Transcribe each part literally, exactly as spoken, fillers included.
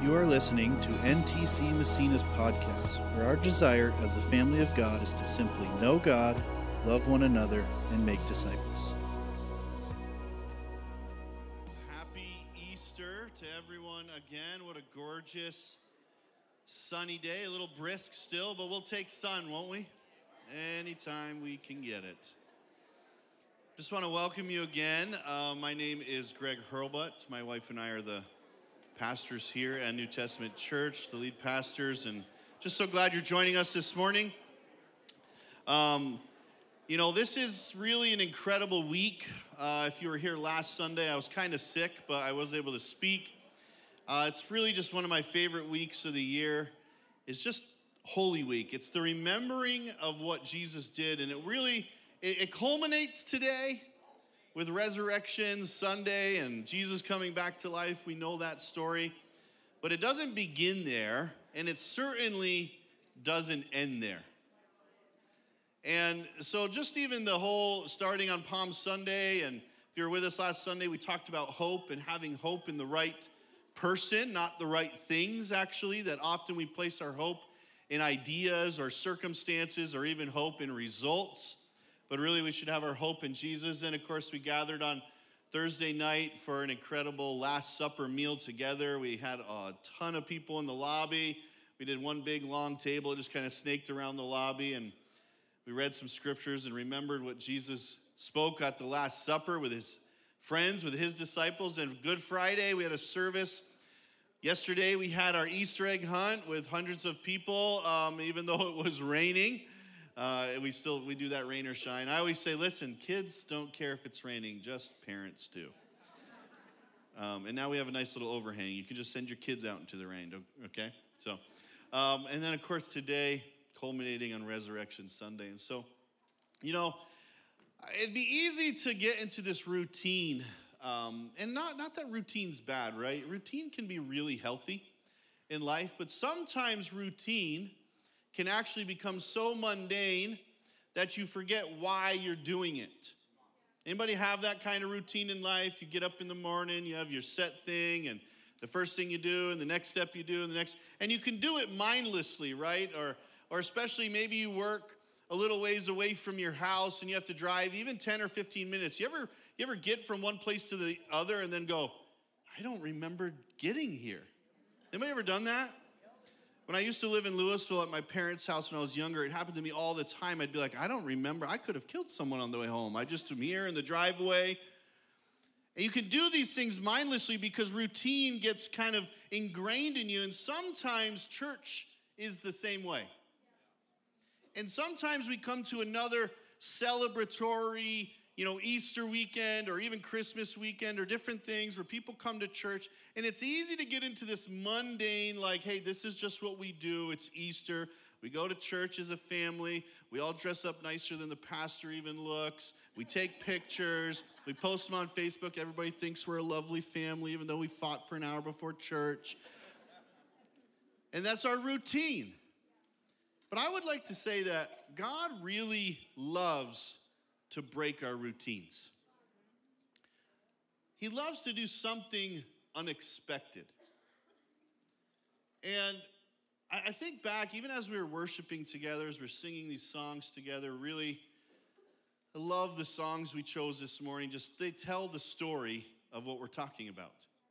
You are listening to N T C Massena's podcast, where our desire as the family of God is to simply know God, love one another, and make disciples. Happy Easter to everyone again. What a gorgeous sunny day. A little brisk still, but we'll take sun, won't we? Anytime we can get it. Just want to welcome you again. Uh, my name is Greg Hurlbut. My wife and I are the pastors here at New Testament Church, the lead pastors, and just so glad you're joining us this morning. Um, you know, this is really an incredible week. Uh, if you were here last Sunday, I was kind of sick, but I was able to speak. Uh, it's really just one of my favorite weeks of the year. It's just Holy Week. It's the remembering of what Jesus did, and it really, it, it culminates today with Resurrection Sunday and Jesus coming back to life. We know that story. But it doesn't begin there, and it certainly doesn't end there. And so just even the whole starting on Palm Sunday, and if you were with us last Sunday, we talked about hope and having hope in the right person, not the right things, actually, that often we place our hope in ideas or circumstances or even hope in results. But really, we should have our hope in Jesus. And of course, we gathered on Thursday night for an incredible Last Supper meal together. We had a ton of people in the lobby. We did one big long table, just kind of snaked around the lobby, and we read some scriptures and remembered what Jesus spoke at the Last Supper with his friends, with his disciples. And Good Friday, we had a service. Yesterday, we had our Easter egg hunt with hundreds of people, um, even though it was raining. Uh, we still, we do that rain or shine. I always say, listen, kids don't care if it's raining, just parents do. Um, and now we have a nice little overhang. You can just send your kids out into the rain, okay? So, um, and then of course today, culminating on Resurrection Sunday. And so, you know, it'd be easy to get into this routine. Um, and not, not that routine's bad, right? Routine can be really healthy in life, but sometimes routine can actually become so mundane that you forget why you're doing it. Anybody have that kind of routine in life? You get up in the morning, you have your set thing, and the first thing you do, and the next step you do, and the next, and you can do it mindlessly, right? Or, or especially maybe you work a little ways away from your house, and you have to drive even ten or fifteen minutes. You ever, you ever get from one place to the other and then go, I don't remember getting here? Anybody ever done that? When I used to live in Louisville at my parents' house when I was younger, it happened to me all the time. I'd be like, I don't remember. I could have killed someone on the way home. I just am here in the driveway. And you can do these things mindlessly because routine gets kind of ingrained in you. And sometimes church is the same way. And sometimes we come to another celebratory, you know, Easter weekend or even Christmas weekend or different things where people come to church, and it's easy to get into this mundane, like, hey, this is just what we do. It's Easter. We go to church as a family. We all dress up nicer than the pastor even looks. We take pictures. We post them on Facebook. Everybody thinks we're a lovely family, even though we fought for an hour before church. And that's our routine. But I would like to say that God really loves to break our routines. He loves to do something unexpected. And I think back, even as we were worshiping together, as we're singing these songs together, really, I love the songs we chose this morning. Just, they tell the story of what we're talking about.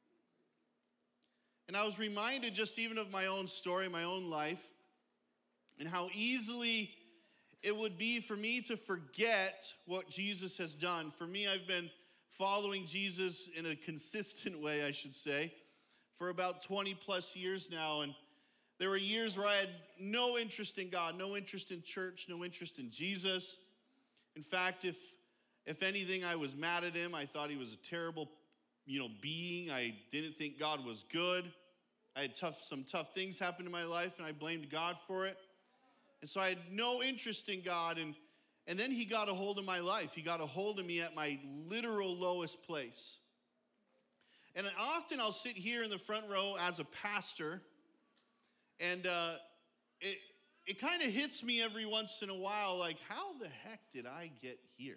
And I was reminded just even of my own story, my own life, and how easily it would be for me to forget what Jesus has done. For me, I've been following Jesus in a consistent way, I should say, for about twenty plus years now. And there were years where I had no interest in God, no interest in church, no interest in Jesus. In fact, if if anything, I was mad at him. I thought he was a terrible, you know, being. I didn't think God was good. I had tough some tough things happen in my life, and I blamed God for it. And so I had no interest in God, and, and then he got a hold of my life. He got a hold of me at my literal lowest place. And often I'll sit here in the front row as a pastor, and uh, it, it kind of hits me every once in a while, like, how the heck did I get here?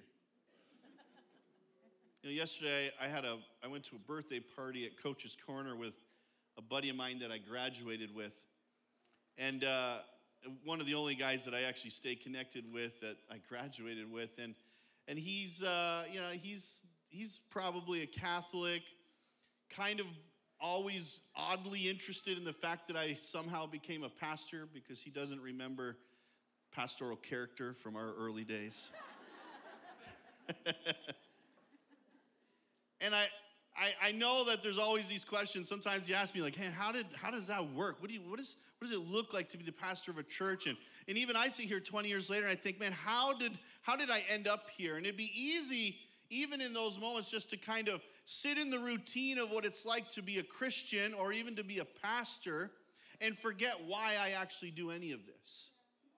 You know, yesterday I had a, I went to a birthday party at Coach's Corner with a buddy of mine that I graduated with. And uh, one of the only guys that I actually stay connected with that I graduated with. And and he's, uh, you know, he's he's probably a Catholic, kind of always oddly interested in the fact that I somehow became a pastor because he doesn't remember pastoral character from our early days. And I, I I know that there's always these questions. Sometimes you ask me like, hey, how did how does that work? What do you what is what does it look like to be the pastor of a church? And and even I sit here twenty years later and I think, man, how did how did I end up here? And it'd be easy, even in those moments, just to kind of sit in the routine of what it's like to be a Christian or even to be a pastor and forget why I actually do any of this.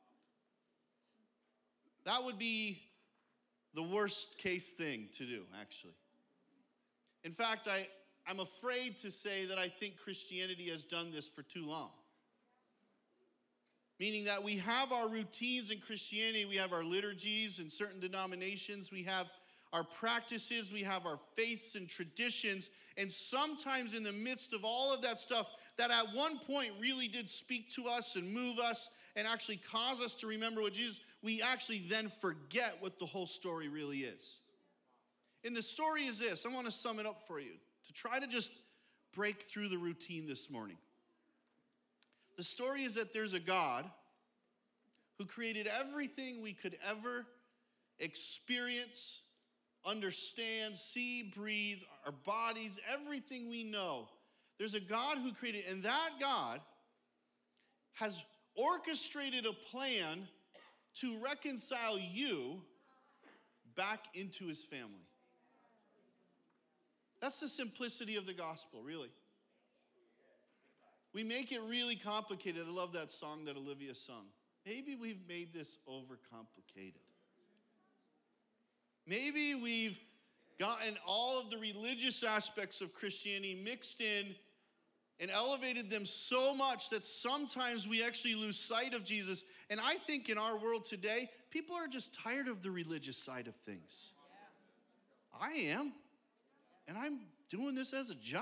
That would be the worst case thing to do, actually. In fact, I, I'm afraid to say that I think Christianity has done this for too long. Meaning that we have our routines in Christianity, we have our liturgies in certain denominations, we have our practices, we have our faiths and traditions, and sometimes in the midst of all of that stuff that at one point really did speak to us and move us and actually cause us to remember what Jesus, we actually then forget what the whole story really is. And the story is this. I want to sum it up for you to try to just break through the routine this morning. The story is that there's a God who created everything we could ever experience, understand, see, breathe, our bodies, everything we know. There's a God who created, and that God has orchestrated a plan to reconcile you back into his family. That's the simplicity of the gospel, really. We make it really complicated. I love that song that Olivia sung. Maybe we've made this overcomplicated. Maybe we've gotten all of the religious aspects of Christianity mixed in and elevated them so much that sometimes we actually lose sight of Jesus. And I think in our world today, people are just tired of the religious side of things. I am. And I'm doing this as a job.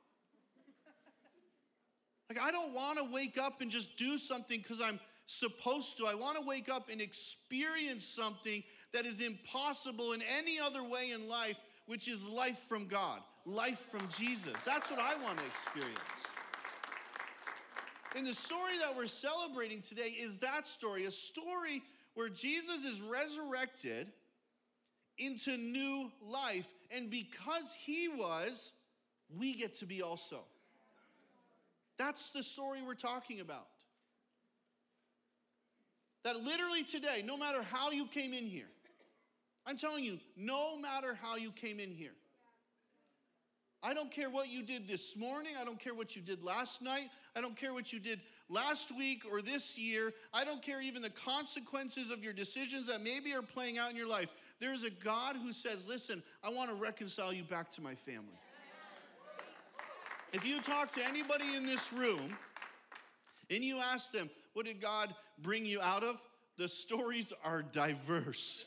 Like, I don't want to wake up and just do something because I'm supposed to. I want to wake up and experience something that is impossible in any other way in life, which is life from God, life from Jesus. That's what I want to experience. And the story that we're celebrating today is that story, a story where Jesus is resurrected into new life. And because he was, we get to be also. That's the story we're talking about. That literally today, no matter how you came in here, I'm telling you, no matter how you came in here, I don't care what you did this morning. I don't care what you did last night. I don't care what you did last week or this year. I don't care even the consequences of your decisions that maybe are playing out in your life. There's a God who says, listen, I want to reconcile you back to my family. If you talk to anybody in this room and you ask them, what did God bring you out of? The stories are diverse.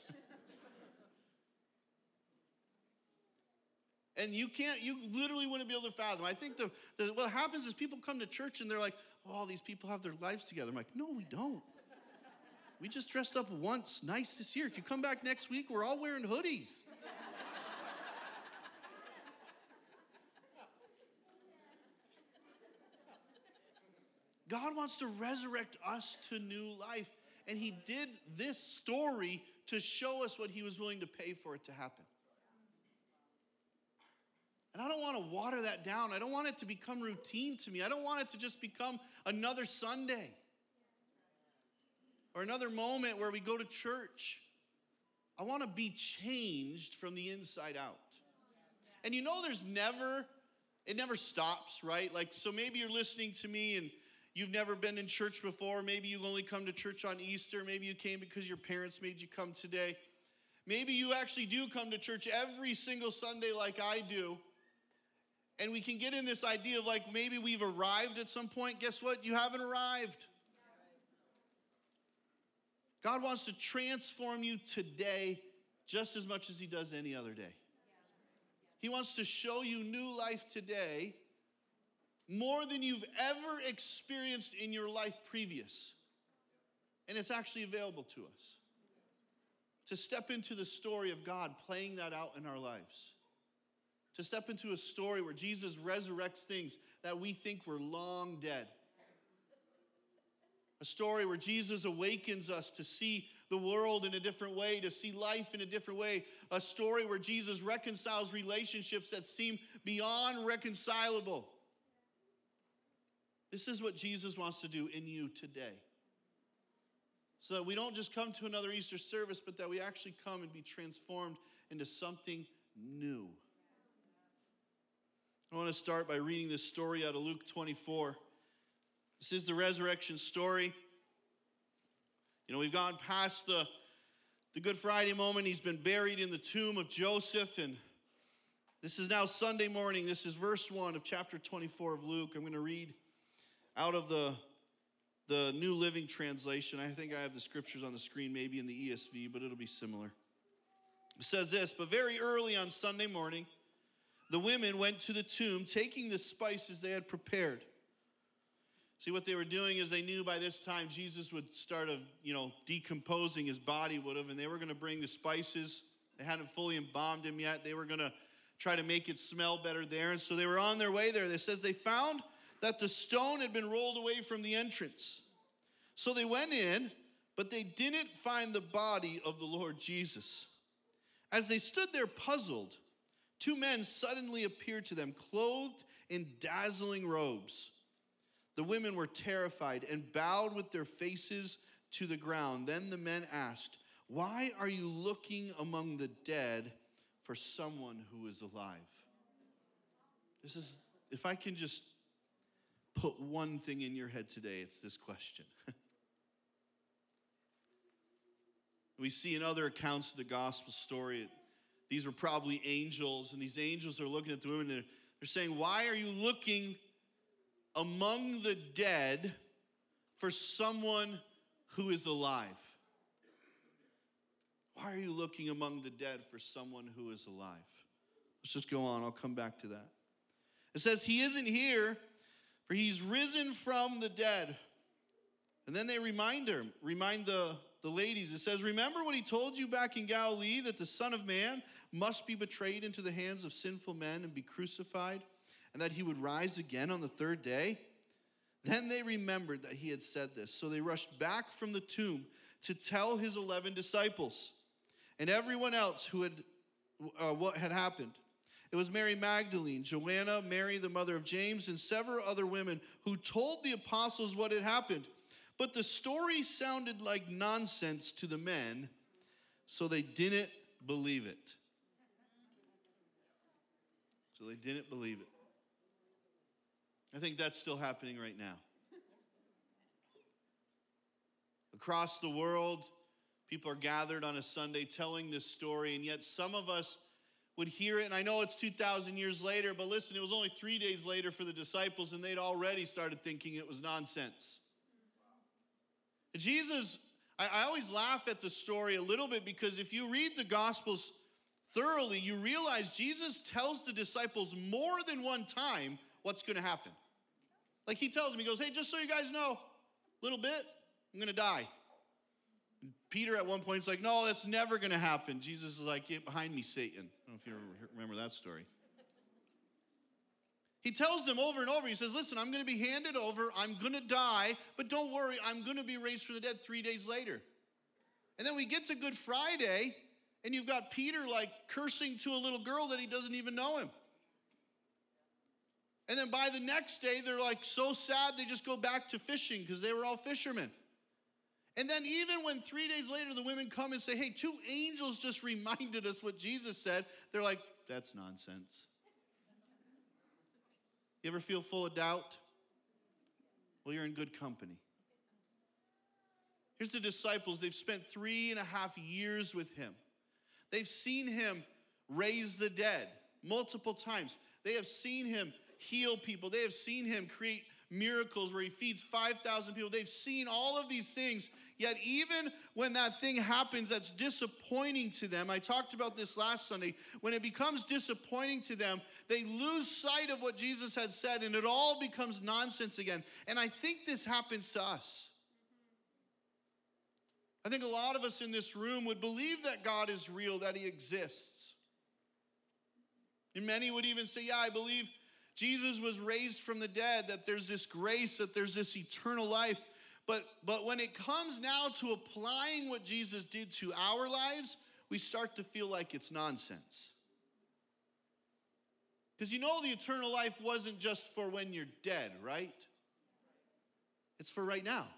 And you can't, you literally wouldn't be able to fathom. I think the, the what happens is people come to church and they're like, oh, all these people have their lives together. I'm like, no, we don't. We just dressed up once, nice this year. If you come back next week, we're all wearing hoodies. God wants to resurrect us to new life. And he did this story to show us what he was willing to pay for it to happen. And I don't want to water that down. I don't want it to become routine to me. I don't want it to just become another Sunday or another moment where we go to church. I want to be changed from the inside out. And you know there's never, it never stops, right? Like, so maybe you're listening to me and you've never been in church before. Maybe you only come to church on Easter. Maybe you came because your parents made you come today. Maybe you actually do come to church every single Sunday like I do. And we can get in this idea of like maybe we've arrived at some point. Guess what? You haven't arrived. God wants to transform you today just as much as he does any other day. He wants to show you new life today more than you've ever experienced in your life previous. And it's actually available to us. To step into the story of God playing that out in our lives. To step into a story where Jesus resurrects things that we think were long dead. A story where Jesus awakens us to see the world in a different way, to see life in a different way. A story where Jesus reconciles relationships that seem beyond reconcilable. This is what Jesus wants to do in you today. So that we don't just come to another Easter service, but that we actually come and be transformed into something new. I want to start by reading this story out of Luke twenty-four. This is the resurrection story. You know, we've gone past the, the Good Friday moment. He's been buried in the tomb of Joseph, and this is now Sunday morning. This is verse one of chapter twenty-four of Luke. I'm going to read out of the, the New Living Translation. I think I have the scriptures on the screen, maybe in the E S V, but it'll be similar. It says this, but very early on Sunday morning, the women went to the tomb, taking the spices they had prepared. See, what they were doing is they knew by this time Jesus would start, of, you know, decomposing, his body would have, and they were going to bring the spices. They hadn't fully embalmed him yet. They were going to try to make it smell better there. And so they were on their way there. It says they found that the stone had been rolled away from the entrance. So they went in, but they didn't find the body of the Lord Jesus. As they stood there puzzled, two men suddenly appeared to them, clothed in dazzling robes. The women were terrified and bowed with their faces to the ground. Then the men asked, "Why are you looking among the dead for someone who is alive?" This is, if I can just put one thing in your head today, it's this question. We see in other accounts of the gospel story, these were probably angels, and these angels are looking at the women, and they're, they're saying, "Why are you looking among the dead for someone who is alive?" Why are you looking among the dead for someone who is alive? Let's just go on. I'll come back to that. It says, "He isn't here, for he's risen from the dead." And then they remind her, remind the, the ladies. It says, "Remember what he told you back in Galilee, that the Son of Man must be betrayed into the hands of sinful men and be crucified, and that he would rise again on the third day?" Then they remembered that he had said this. So they rushed back from the tomb to tell his eleven disciples and everyone else who had uh, what had happened. It was Mary Magdalene, Joanna, Mary the mother of James, and several other women who told the apostles what had happened. But the story sounded like nonsense to the men, so they didn't believe it. So they didn't believe it. I think that's still happening right now. Across the world, people are gathered on a Sunday telling this story, and yet some of us would hear it, and I know it's two thousand years later, but listen, it was only three days later for the disciples, and they'd already started thinking it was nonsense. And Jesus, I, I always laugh at the story a little bit, because if you read the Gospels thoroughly, you realize Jesus tells the disciples more than one time what's going to happen. Like he tells them, he goes, "Hey, just so you guys know, a little bit, I'm going to die." And Peter at one point is like, "No, that's never going to happen." Jesus is like, "Get behind me, Satan." I don't know if you remember that story. He tells them over and over, he says, "Listen, I'm going to be handed over, I'm going to die, but don't worry, I'm going to be raised from the dead three days later." And then we get to Good Friday, and you've got Peter like cursing to a little girl that he doesn't even know him. And then by the next day, they're like so sad, they just go back to fishing because they were all fishermen. And then even when three days later, the women come and say, "Hey, two angels just reminded us what Jesus said," they're like, "That's nonsense." You ever feel full of doubt? Well, you're in good company. Here's the disciples. They've spent three and a half years with him. They've seen him raise the dead multiple times. They have seen him heal people. They have seen him create miracles where he feeds five thousand people. They've seen all of these things, yet even when that thing happens that's disappointing to them, I talked about this last Sunday, when it becomes disappointing to them, they lose sight of what Jesus had said, and it all becomes nonsense again. And I think this happens to us. I think a lot of us in this room would believe that God is real, that he exists. And many would even say, yeah, I believe Jesus was raised from the dead, that there's this grace, that there's this eternal life. But, but when it comes now to applying what Jesus did to our lives, we start to feel like it's nonsense. Because you know the eternal life wasn't just for when you're dead, right? It's for right now.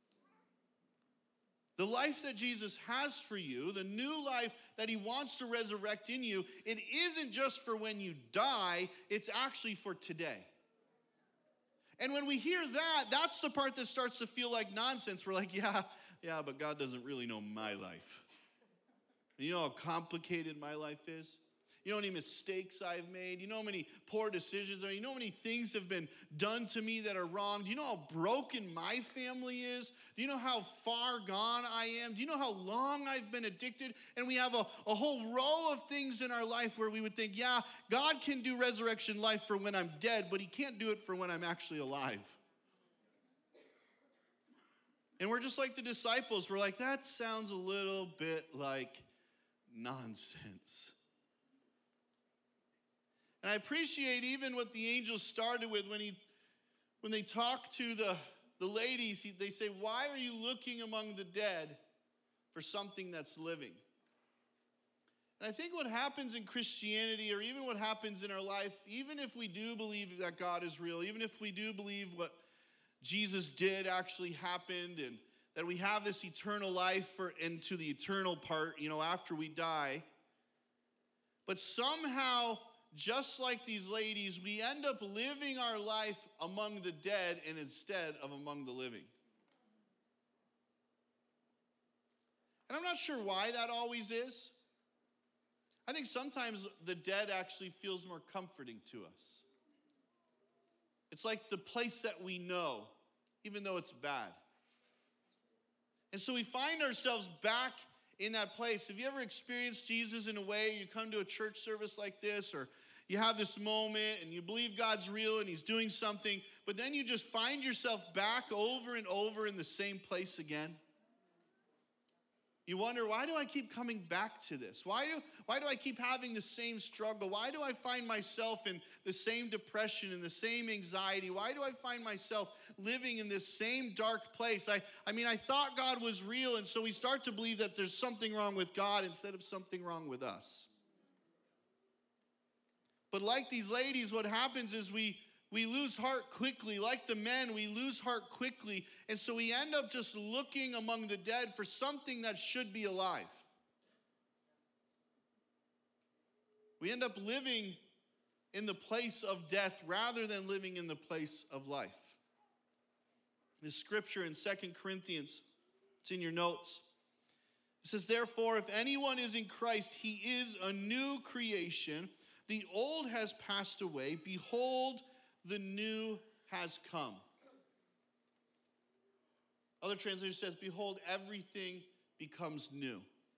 The life that Jesus has for you, the new life that he wants to resurrect in you, it isn't just for when you die, it's actually for today. And when we hear that, that's the part that starts to feel like nonsense. We're like, yeah, yeah, but God doesn't really know my life. And you know how complicated my life is? You know how many mistakes I've made? You know how many poor decisions are? You know how many things have been done to me that are wrong? Do you know how broken my family is? Do you know how far gone I am? Do you know how long I've been addicted? And we have a, a whole row of things in our life where we would think, yeah, God can do resurrection life for when I'm dead, but he can't do it for when I'm actually alive. And we're just like the disciples. We're like, that sounds a little bit like nonsense. And I appreciate even what the angels started with when he, when they talk to the, the ladies, he, they say, why are you looking among the dead for something that's living? And I think what happens in Christianity, or even what happens in our life, even if we do believe that God is real, even if we do believe what Jesus did actually happened, and that we have this eternal life for, into the eternal part, you know, after we die, but somehow, just like these ladies, we end up living our life among the dead and instead of among the living. And I'm not sure why that always is. I think sometimes the dead actually feels more comforting to us. It's like the place that we know, even though it's bad. And so we find ourselves back in that place. Have you ever experienced Jesus in a way, you come to a church service like this, or you have this moment and you believe God's real and he's doing something, but then you just find yourself back over and over in the same place again? You wonder, why do I keep coming back to this? Why do, why do I keep having the same struggle? Why do I find myself in the same depression and the same anxiety? Why do I find myself living in this same dark place? I, I mean, I thought God was real, and so we start to believe that there's something wrong with God instead of something wrong with us. But like these ladies, what happens is we, we lose heart quickly. Like the men, we lose heart quickly. And so we end up just looking among the dead for something that should be alive. We end up living in the place of death rather than living in the place of life. This scripture in Second Corinthians, it's in your notes. It says, therefore, if anyone is in Christ, he is a new creation. The old has passed away. Behold, the new has come. Other translation says, behold, everything becomes new.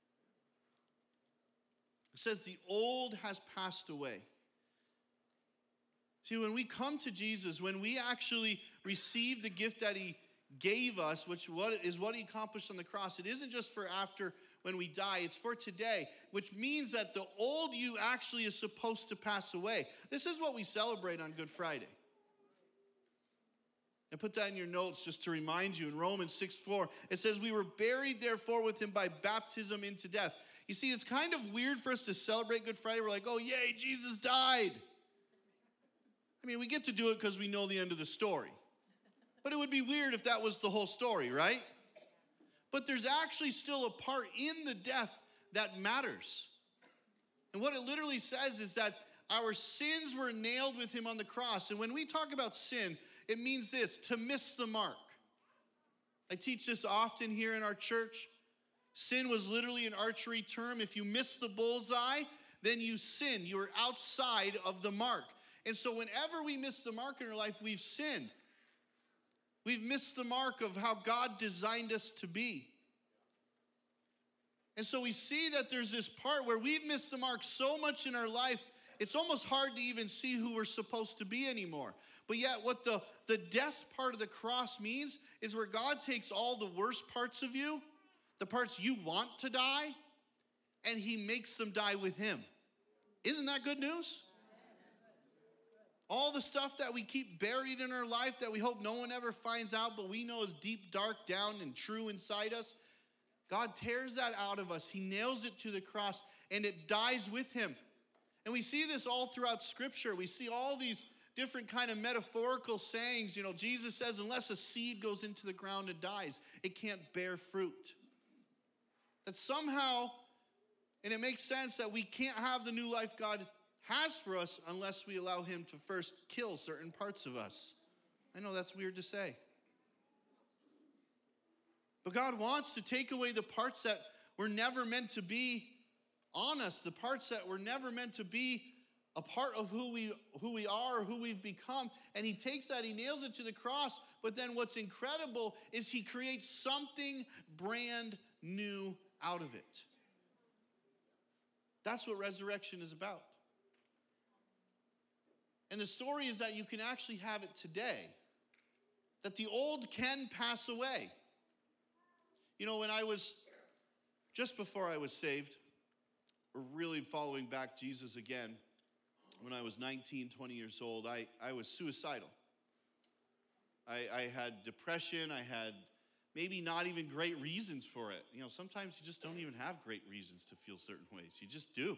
It says the old has passed away. See, when we come to Jesus, when we actually receive the gift that he gave us, which is what he accomplished on the cross, it isn't just for after when we die, it's for today, which means that the old you actually is supposed to pass away. This is what we celebrate on Good Friday. And put that in your notes just to remind you. In Romans six four, it says, we were buried therefore with him by baptism into death. You see, it's kind of weird for us to celebrate Good Friday. We're like, oh, yay, Jesus died. I mean, we get to do it because we know the end of the story. But it would be weird if that was the whole story, right? But there's actually still a part in the death that matters. And what it literally says is that our sins were nailed with him on the cross. And when we talk about sin, it means this, to miss the mark. I teach this often here in our church. Sin was literally an archery term. If you miss the bullseye, then you sin. You are outside of the mark. And so whenever we miss the mark in our life, we've sinned. We've missed the mark of how God designed us to be. And so we see that there's this part where we've missed the mark so much in our life, it's almost hard to even see who we're supposed to be anymore. But yet what the, the death part of the cross means is where God takes all the worst parts of you, the parts you want to die, and he makes them die with him. Isn't that good news? All the stuff that we keep buried in our life that we hope no one ever finds out, but we know is deep, dark down and true inside us, God tears that out of us. He nails it to the cross, and it dies with him. And we see this all throughout Scripture. We see all these different kind of metaphorical sayings. You know, Jesus says, unless a seed goes into the ground and dies, it can't bear fruit. That somehow, and it makes sense that we can't have the new life God has for us unless we allow him to first kill certain parts of us. I know that's weird to say. But God wants to take away the parts that were never meant to be on us, the parts that were never meant to be a part of who we who we are, who we've become. And he takes that, he nails it to the cross. But then what's incredible is he creates something brand new out of it. That's what resurrection is about. And the story is that you can actually have it today. That the old can pass away. You know, when I was, just before I was saved, or really following back Jesus again, when I was nineteen, twenty years old, I, I was suicidal. I, I had depression. I had maybe not even great reasons for it. You know, sometimes you just don't even have great reasons to feel certain ways. You just do.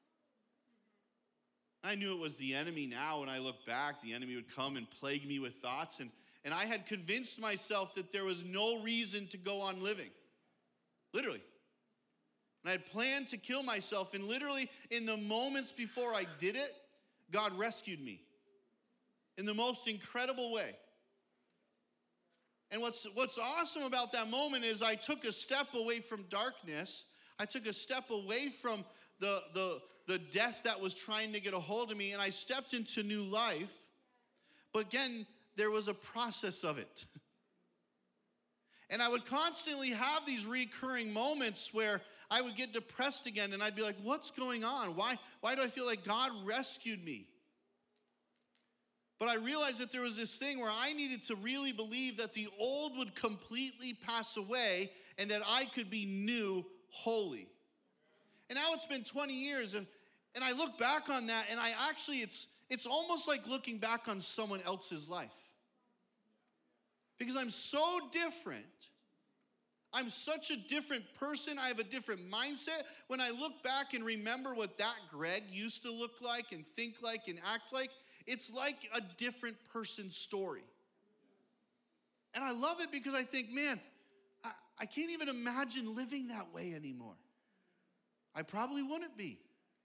I knew it was the enemy now. When I look back, the enemy would come and plague me with thoughts. And, and I had convinced myself that there was no reason to go on living. Literally. And I had planned to kill myself. And literally, in the moments before I did it, God rescued me in the most incredible way. And what's, what's awesome about that moment is I took a step away from darkness. I took a step away from the, the, the death that was trying to get a hold of me, and I stepped into new life. But again, there was a process of it. And I would constantly have these recurring moments where I would get depressed again, and I'd be like, what's going on? Why, why do I feel like God rescued me? But I realized that there was this thing where I needed to really believe that the old would completely pass away and that I could be new, holy. And now it's been twenty years, and, and I look back on that, and I actually, it's, it's almost like looking back on someone else's life. Because I'm so different. I'm such a different person. I have a different mindset. When I look back and remember what that Greg used to look like and think like and act like, it's like a different person's story. And I love it because I think, man, I, I can't even imagine living that way anymore. I probably wouldn't be.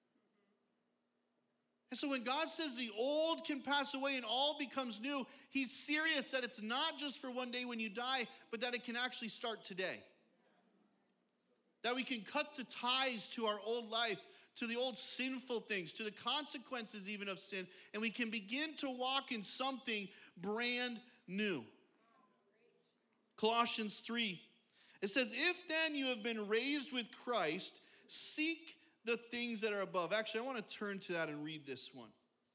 And so when God says the old can pass away and all becomes new, he's serious that it's not just for one day when you die, but that it can actually start today. That we can cut the ties to our old life, to the old sinful things, to the consequences even of sin, and we can begin to walk in something brand new. Colossians three, it says, if then you have been raised with Christ, seek the things that are above. Actually, I want to turn to that and read this one.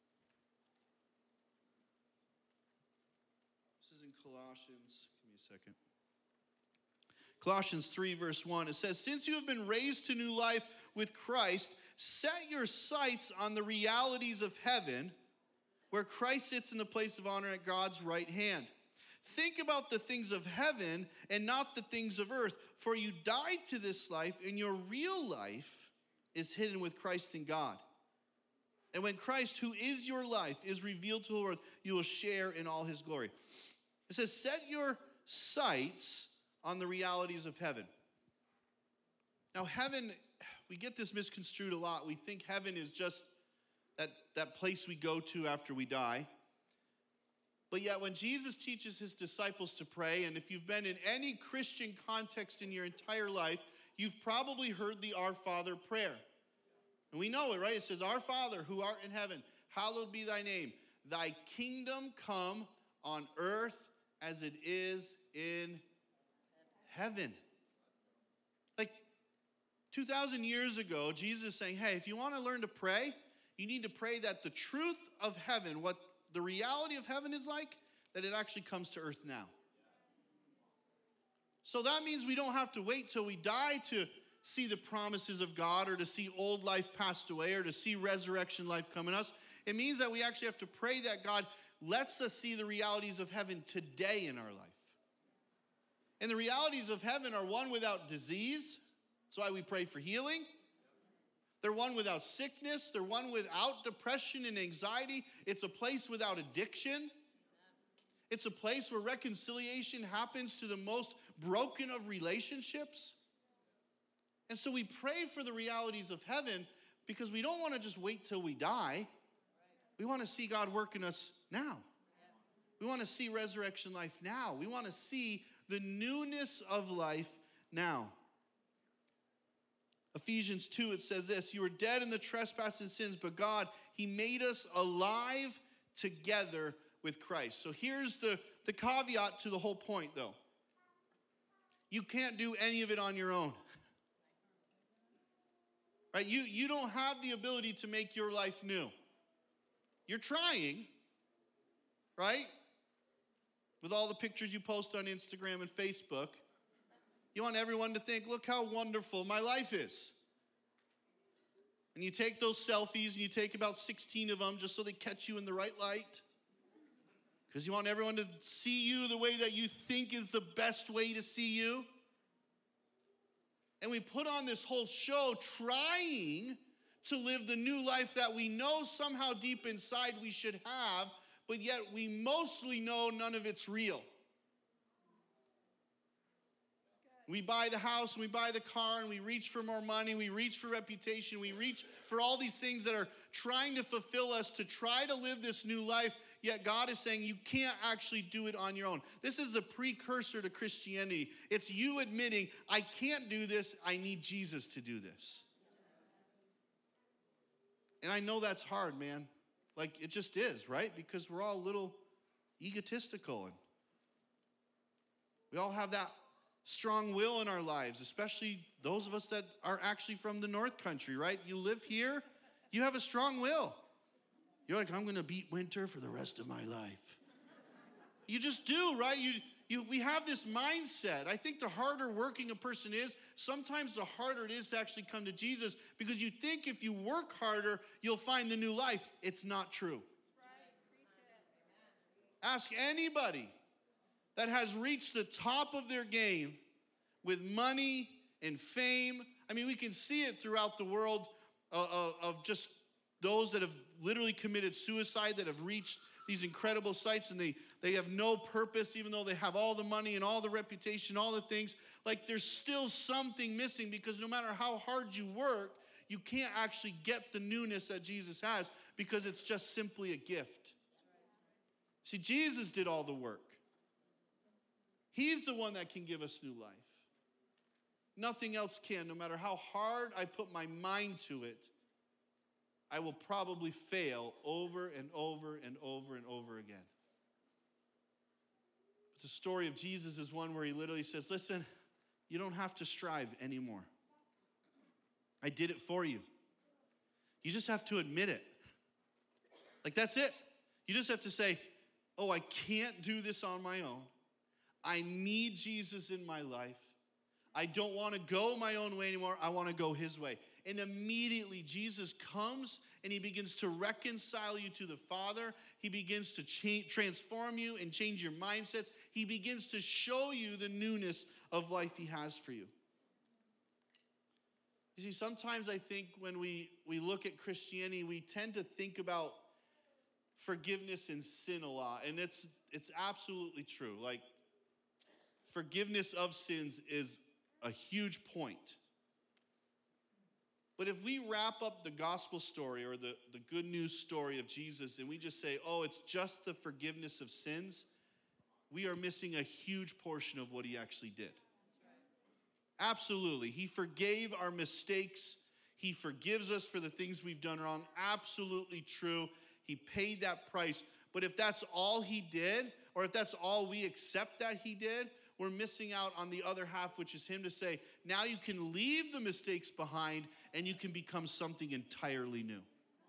This is in Colossians. Give me a second. Colossians three, verse one. It says, since you have been raised to new life with Christ, set your sights on the realities of heaven, where Christ sits in the place of honor at God's right hand. Think about the things of heaven and not the things of earth, for you died to this life, and your real life is hidden with Christ in God. And when Christ, who is your life, is revealed to the world, you will share in all his glory. It says, set your sights on the realities of heaven. Now, heaven, we get this misconstrued a lot. We think heaven is just that, that place we go to after we die. But yet when Jesus teaches his disciples to pray, and if you've been in any Christian context in your entire life, you've probably heard the Our Father prayer. And we know it, right? It says, Our Father, who art in heaven, hallowed be thy name. Thy kingdom come on earth as it is in heaven. Like two thousand years ago, Jesus is saying, hey, if you want to learn to pray, you need to pray that the truth of heaven, what the reality of heaven is like, that it actually comes to earth now. So that means we don't have to wait till we die to see the promises of God or to see old life passed away or to see resurrection life come in us. It means that we actually have to pray that God lets us see the realities of heaven today in our life. And the realities of heaven are one without disease. That's why we pray for healing. They're one without sickness. They're one without depression and anxiety. It's a place without addiction. It's a place where reconciliation happens to the most broken of relationships. And so we pray for the realities of heaven because we don't want to just wait till we die. We want to see God work in us now. We want to see resurrection life now. We want to see the newness of life now. Ephesians two, it says this, you were dead in the trespass and sins, but God, he made us alive together with Christ. So here's the, the caveat to the whole point, though. You can't do any of it on your own. Right? You, you don't have the ability to make your life new. You're trying, right? With all the pictures you post on Instagram and Facebook, you want everyone to think, look how wonderful my life is. And you take those selfies and you take about sixteen of them just so they catch you in the right light. Because you want everyone to see you the way that you think is the best way to see you. And we put on this whole show trying to live the new life that we know somehow deep inside we should have, but yet we mostly know none of it's real. We buy the house, and we buy the car, and we reach for more money, we reach for reputation, we reach for all these things that are trying to fulfill us to try to live this new life, yet God is saying you can't actually do it on your own. This is the precursor to Christianity. It's you admitting, I can't do this, I need Jesus to do this. And I know that's hard, man. Like, it just is, right? Because we're all a little egotistical, and we all have that strong will in our lives, especially those of us that are actually from the North Country, right? You live here, you have a strong will. You're like, I'm going to beat winter for the rest of my life. You just do, right? You, you, we have this mindset. I think the harder working a person is, sometimes the harder it is to actually come to Jesus because you think if you work harder, you'll find the new life. It's not true. Ask anybody that has reached the top of their game with money and fame. I mean, we can see it throughout the world of, of, of just those that have literally committed suicide, that have reached these incredible sites, and they, they have no purpose, even though they have all the money and all the reputation, all the things. Like, there's still something missing because no matter how hard you work, you can't actually get the newness that Jesus has because it's just simply a gift. See, Jesus did all the work. He's the one that can give us new life. Nothing else can. No matter how hard I put my mind to it, I will probably fail over and over and over and over again. But the story of Jesus is one where he literally says, listen, you don't have to strive anymore. I did it for you. You just have to admit it. Like, that's it. You just have to say, oh, I can't do this on my own. I need Jesus in my life. I don't want to go my own way anymore. I want to go his way. And immediately Jesus comes and he begins to reconcile you to the Father. He begins to change, transform you and change your mindsets. He begins to show you the newness of life he has for you. You see, sometimes I think when we, we look at Christianity, we tend to think about forgiveness and sin a lot. And it's it's absolutely true. Like, forgiveness of sins is a huge point. But if we wrap up the gospel story or the, the good news story of Jesus and we just say, oh, it's just the forgiveness of sins, we are missing a huge portion of what he actually did. Absolutely. He forgave our mistakes. He forgives us for the things we've done wrong. Absolutely true. He paid that price. But if that's all he did, or if that's all we accept that he did, we're missing out on the other half, which is him to say, now you can leave the mistakes behind and you can become something entirely new.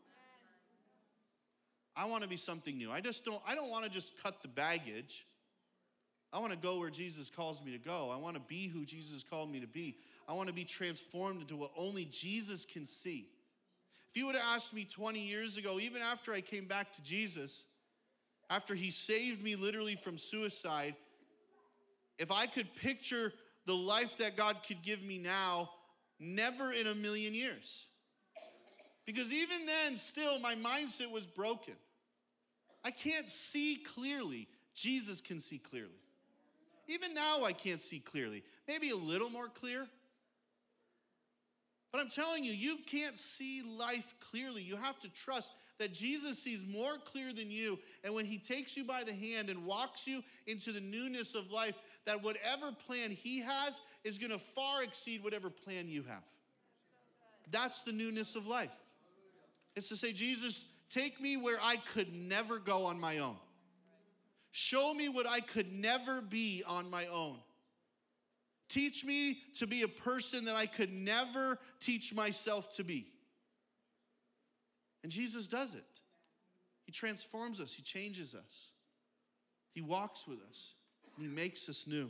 I want to be something new. I just don't, I don't want to just cut the baggage. I want to go where Jesus calls me to go. I want to be who Jesus called me to be. I want to be transformed into what only Jesus can see. If you would have asked me twenty years ago, even after I came back to Jesus, after he saved me literally from suicide, if I could picture the life that God could give me now, never in a million years. Because even then, still, my mindset was broken. I can't see clearly. Jesus can see clearly. Even now, I can't see clearly. Maybe a little more clear. But I'm telling you, you can't see life clearly. You have to trust that Jesus sees more clear than you. And when he takes you by the hand and walks you into the newness of life, that whatever plan he has is going to far exceed whatever plan you have. That's the newness of life. It's to say, Jesus, take me where I could never go on my own. Show me what I could never be on my own. Teach me to be a person that I could never teach myself to be. And Jesus does it. He transforms us. He changes us. He walks with us. And he makes us new.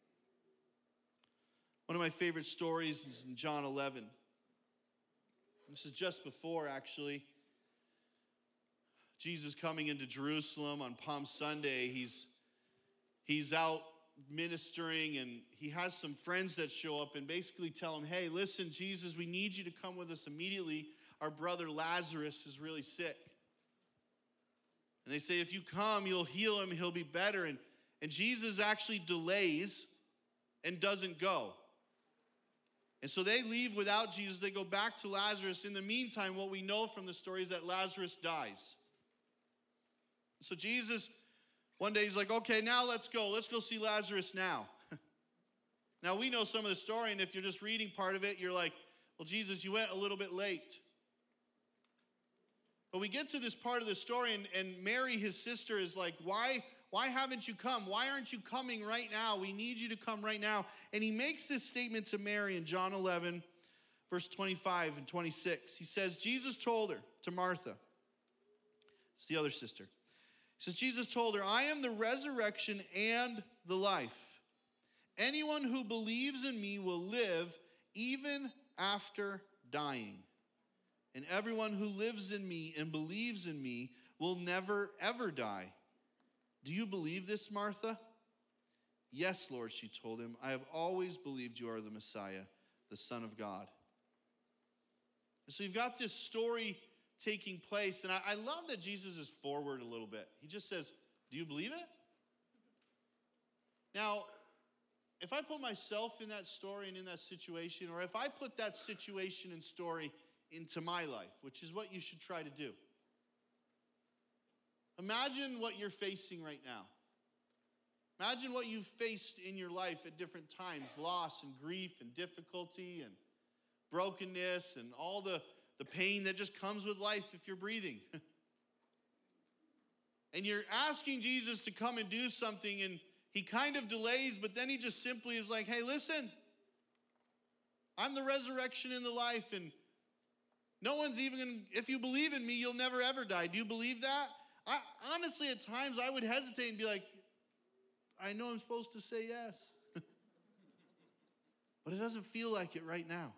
One of my favorite stories is in John eleven. This is just before, actually, Jesus coming into Jerusalem on Palm Sunday. He's, he's out ministering, and he has some friends that show up and basically tell him, hey, listen, Jesus, we need you to come with us immediately. Our brother Lazarus is really sick. And they say, if you come, you'll heal him, he'll be better. And, and Jesus actually delays and doesn't go. And so they leave without Jesus. They go back to Lazarus. In the meantime, what we know from the story is that Lazarus dies. So Jesus, one day he's like, okay, now let's go. Let's go see Lazarus now. Now we know some of the story, and if you're just reading part of it, you're like, well, Jesus, you went a little bit late. But we get to this part of the story, and, and Mary, his sister, is like, why, why haven't you come? Why aren't you coming right now? We need you to come right now. And he makes this statement to Mary in John eleven, verse twenty-five and twenty-six. He says, Jesus told her, to Martha, it's the other sister. He says, Jesus told her, I am the resurrection and the life. Anyone who believes in me will live even after dying. And everyone who lives in me and believes in me will never, ever die. Do you believe this, Martha? Yes, Lord, she told him. I have always believed you are the Messiah, the Son of God. And so you've got this story taking place, and I, I love that Jesus is forward a little bit. He just says, do you believe it? Now, if I put myself in that story and in that situation, or if I put that situation and story into my life, which is what you should try to do. Imagine what you're facing right now. Imagine what you've faced in your life at different times, loss and grief and difficulty and brokenness and all the, the pain that just comes with life if you're breathing. And you're asking Jesus to come and do something, and he kind of delays, but then he just simply is like, hey, listen, I'm the resurrection and the life, and no one's even gonna, if you believe in me, you'll never ever die. Do you believe that? I, honestly, at times I would hesitate and be like, I know I'm supposed to say yes. But it doesn't feel like it right now.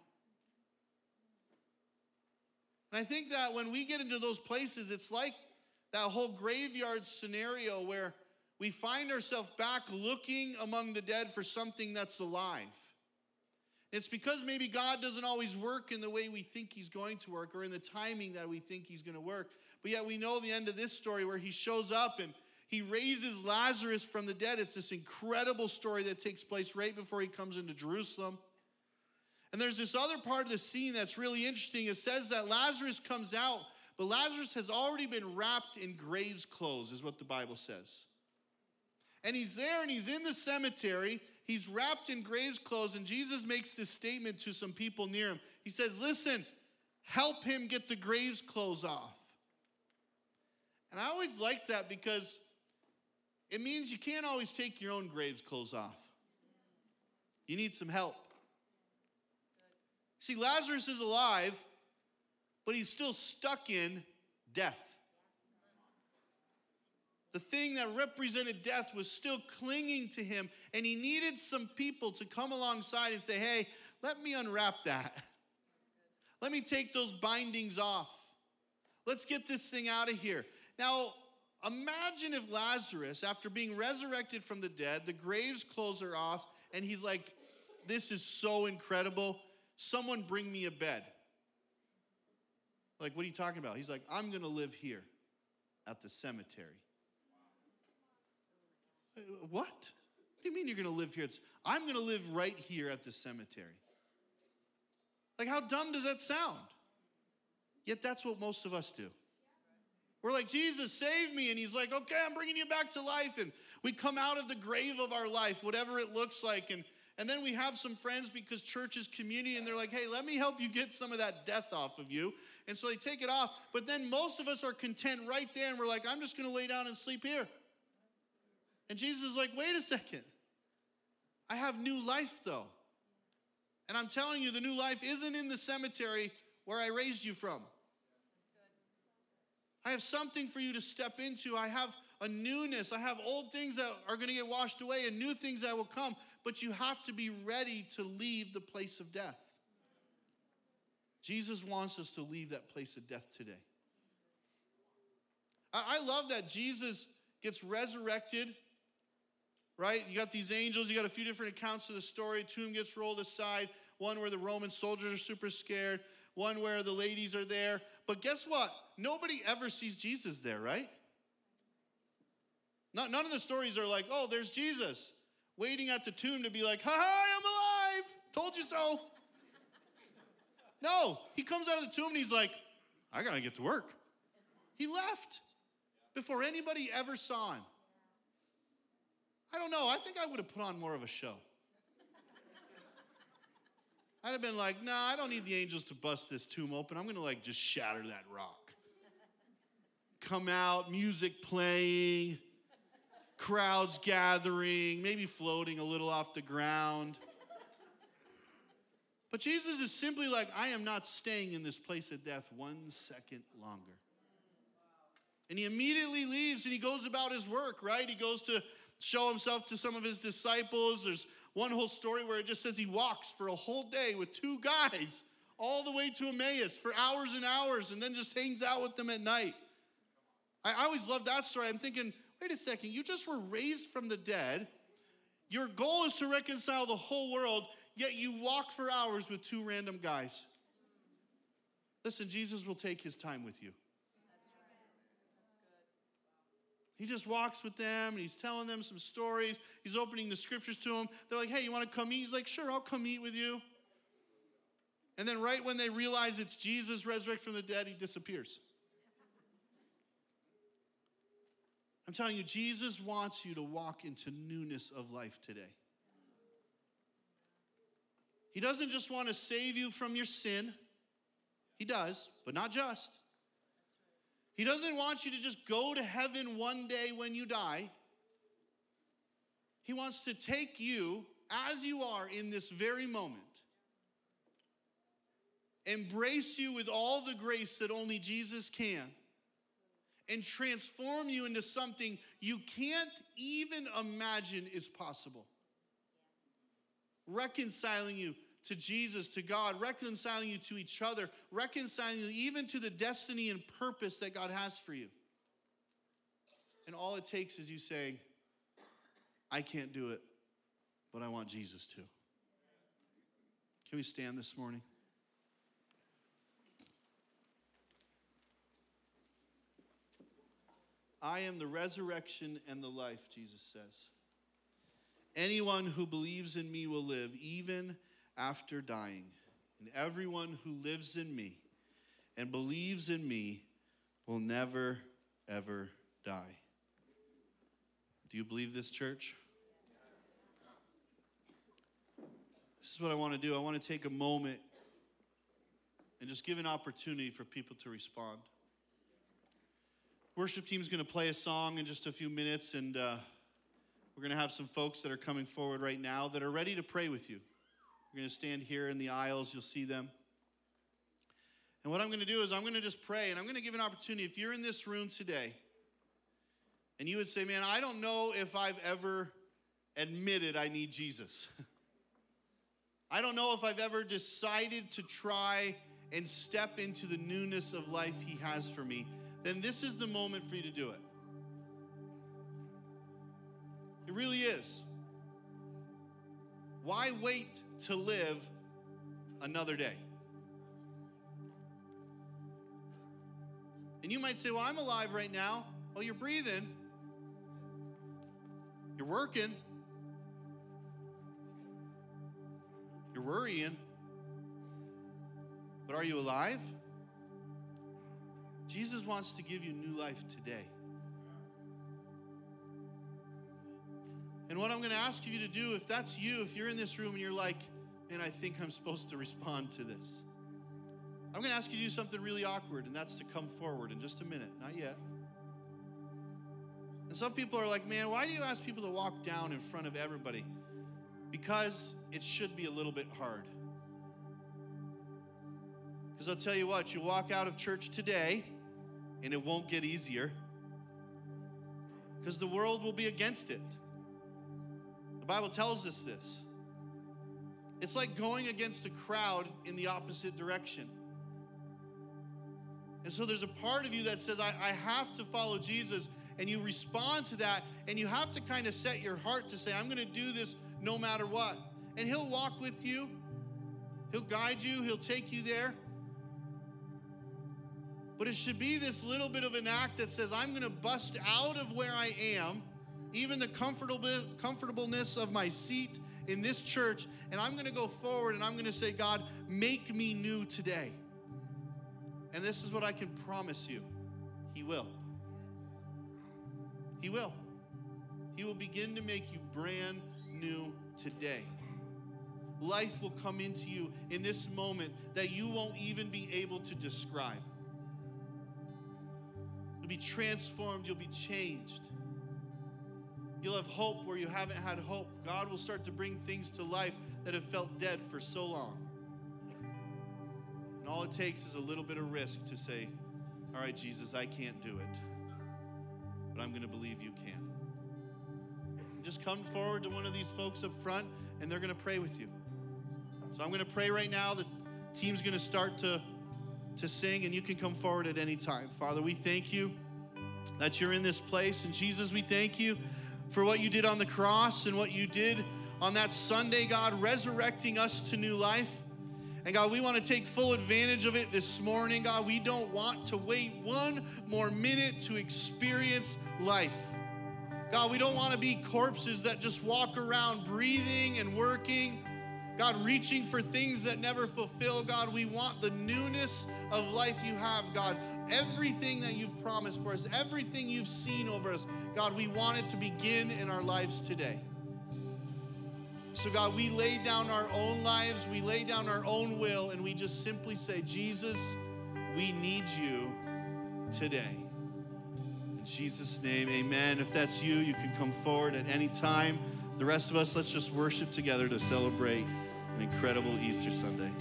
And I think that when we get into those places, it's like that whole graveyard scenario where we find ourselves back looking among the dead for something that's alive. It's because maybe God doesn't always work in the way we think he's going to work, or in the timing that we think he's going to work. But yet we know the end of this story where he shows up and he raises Lazarus from the dead. It's this incredible story that takes place right before he comes into Jerusalem. And there's this other part of the scene that's really interesting. It says that Lazarus comes out, but Lazarus has already been wrapped in grave's clothes, is what the Bible says. And he's there and he's in the cemetery. He's wrapped in grave's clothes, and Jesus makes this statement to some people near him. He says, listen, help him get the grave's clothes off. And I always like that because it means you can't always take your own grave clothes off. You need some help. See, Lazarus is alive, but he's still stuck in death. The thing that represented death was still clinging to him, and he needed some people to come alongside and say, hey, let me unwrap that. Let me take those bindings off. Let's get this thing out of here. Now, imagine if Lazarus, after being resurrected from the dead, the grave's clothes are off, and he's like, this is so incredible. Someone bring me a bed. Like, what are you talking about? He's like, I'm going to live here at the cemetery. What? What do you mean you're going to live here? It's, I'm going to live right here at the cemetery. Like, how dumb does that sound? Yet that's what most of us do. We're like, Jesus, save me. And he's like, okay, I'm bringing you back to life. And we come out of the grave of our life, whatever it looks like. And, and then we have some friends because church is community. And they're like, hey, let me help you get some of that death off of you. And so they take it off. But then most of us are content right there. And we're like, I'm just going to lay down and sleep here. And Jesus is like, wait a second. I have new life, though. And I'm telling you, the new life isn't in the cemetery where I raised you from. I have something for you to step into. I have a newness. I have old things that are going to get washed away and new things that will come. But you have to be ready to leave the place of death. Jesus wants us to leave that place of death today. I, I love that Jesus gets resurrected, right? You got these angels. You got a few different accounts of the story. Tomb gets rolled aside. One where the Roman soldiers are super scared. One where the ladies are there. But guess what? Nobody ever sees Jesus there, right? Not, none of the stories are like, oh, there's Jesus waiting at the tomb to be like, hi, I'm alive. Told you so. No, he comes out of the tomb and he's like, I got to get to work. He left before anybody ever saw him. I don't know. I think I would have put on more of a show. I'd have been like, nah, I don't need the angels to bust this tomb open. I'm going to like just shatter that rock. Come out, music playing, crowds gathering, maybe floating a little off the ground. But Jesus is simply like, I am not staying in this place of death one second longer. And he immediately leaves and he goes about his work, right? He goes to show himself to some of his disciples. There's one whole story where it just says he walks for a whole day with two guys all the way to Emmaus for hours and hours and then just hangs out with them at night. I, I always love that story. I'm thinking, wait a second, you just were raised from the dead. Your goal is to reconcile the whole world, yet you walk for hours with two random guys. Listen, Jesus will take his time with you. He just walks with them, and he's telling them some stories. He's opening the scriptures to them. They're like, hey, you want to come eat? He's like, sure, I'll come eat with you. And then right when they realize it's Jesus resurrected from the dead, he disappears. I'm telling you, Jesus wants you to walk into newness of life today. He doesn't just want to save you from your sin. He does, but not just. He doesn't want you to just go to heaven one day when you die. He wants to take you as you are in this very moment, embrace you with all the grace that only Jesus can, and transform you into something you can't even imagine is possible. Reconciling you to Jesus, to God, reconciling you to each other, reconciling you even to the destiny and purpose that God has for you. And all it takes is you saying, I can't do it, but I want Jesus to. Can we stand this morning? I am the resurrection and the life, Jesus says. Anyone who believes in me will live, even after dying. And everyone who lives in me and believes in me will never, ever die. Do you believe this, church? This is what I want to do. I want to take a moment and just give an opportunity for people to respond. We're Worship team's going to play a song in just a few minutes, and uh, we're going to have some folks that are coming forward right now that are ready to pray with you. We're going to stand here in the aisles. You'll see them. And what I'm going to do is I'm going to just pray, and I'm going to give an opportunity. If you're in this room today, and you would say, man, I don't know if I've ever admitted I need Jesus. I don't know if I've ever decided to try and step into the newness of life he has for me, then this is the moment for you to do it. It really is. Why wait to live another day? And you might say, well, I'm alive right now. Well, you're breathing. You're working. You're worrying. But are you alive? Jesus wants to give you new life today. And what I'm going to ask you to do, if that's you, if you're in this room and you're like, man, I think I'm supposed to respond to this. I'm going to ask you to do something really awkward, and that's to come forward in just a minute. Not yet. And some people are like, man, why do you ask people to walk down in front of everybody? Because it should be a little bit hard. Because I'll tell you what, you walk out of church today, and it won't get easier. Because the world will be against it. The Bible tells us this. It's like going against a crowd in the opposite direction. And so there's a part of you that says, I, I have to follow Jesus. And you respond to that, and you have to kind of set your heart to say, I'm going to do this no matter what. And he'll walk with you. He'll guide you. He'll take you there. But it should be this little bit of an act that says, I'm going to bust out of where I am, even the comfortable comfortableness of my seat in this church, and I'm going to go forward, and I'm going to say, God, make me new today. And this is what I can promise you. He will. He will. He will begin to make you brand new today. Life will come into you in this moment that you won't even be able to describe. You'll be transformed. You'll be changed. You'll have hope where you haven't had hope. God will start to bring things to life that have felt dead for so long. And all it takes is a little bit of risk to say, all right, Jesus, I can't do it, but I'm going to believe you can. Just come forward to one of these folks up front, and they're going to pray with you. So I'm going to pray right now. The team's going to start to, to sing, and you can come forward at any time. Father, we thank you that you're in this place. And Jesus, we thank you for what you did on the cross and what you did on that Sunday, God, resurrecting us to new life. And God, we want to take full advantage of it this morning. God, we don't want to wait one more minute to experience life. God, we don't want to be corpses that just walk around breathing and working. God, reaching for things that never fulfill. God, we want the newness of life you have, God. Everything that you've promised for us, everything you've seen over us, God, we want it to begin in our lives today. So God, we lay down our own lives, we lay down our own will, and we just simply say, Jesus, we need you today. In Jesus' name, amen. If that's you, you can come forward at any time. The rest of us, let's just worship together to celebrate an incredible Easter Sunday.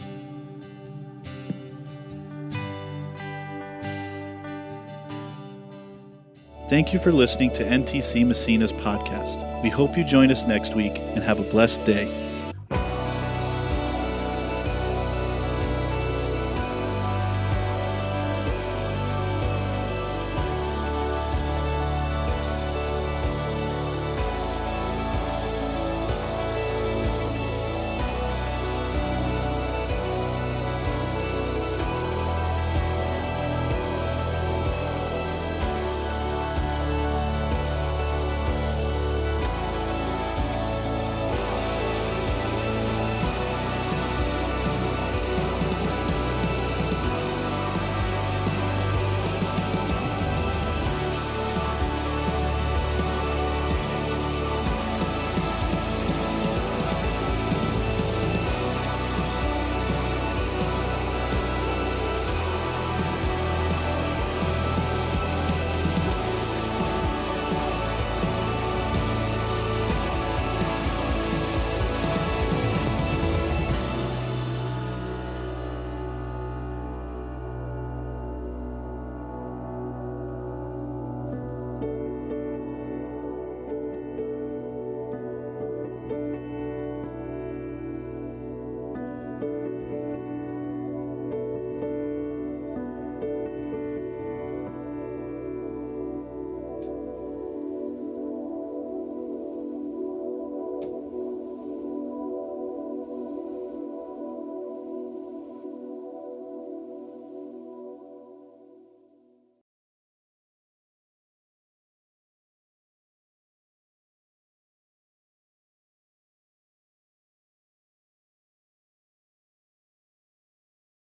Thank you for listening to N T C Massena's podcast. We hope you join us next week and have a blessed day.